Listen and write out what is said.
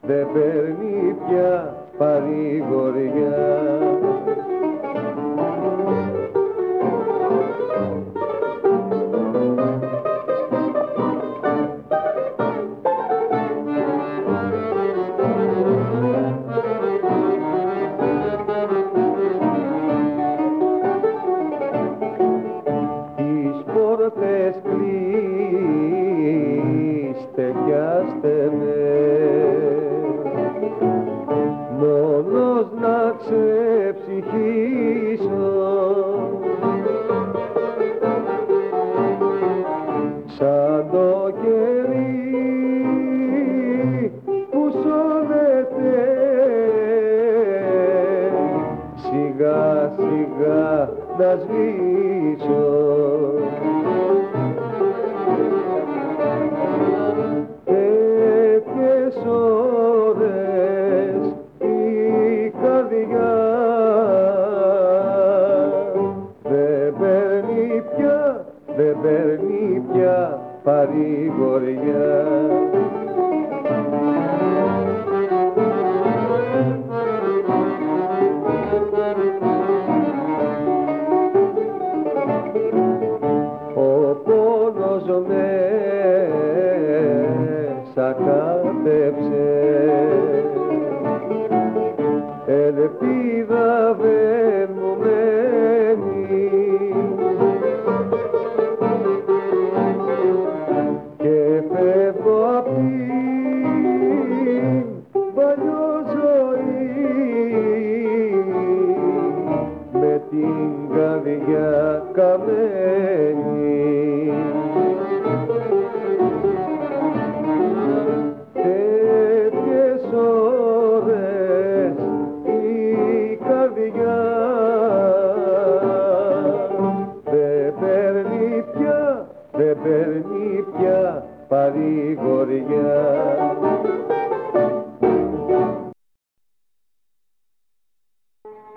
δεν παίρνει πια παρηγοριά. Τις πόρτες κλείστε κι άστε με, μόνος να ξεψυχήσω, σαν το κερί που σώνεται, σιγά σιγά να σβήσω. Τέτοιες ώρες η καρδιά δεν παίρνει πια, δεν παίρνει πια παρηγοριά. Ο πόνος μέσα κάτεψε, ελπίδα δεν μου μένει, και φεύγω απ' την παλιό ζωή με την καρδιά καμένη. Τέτοιες ώρες η καρδιά δεν παίρνει πια, δεν παίρνει πια παρηγοριά.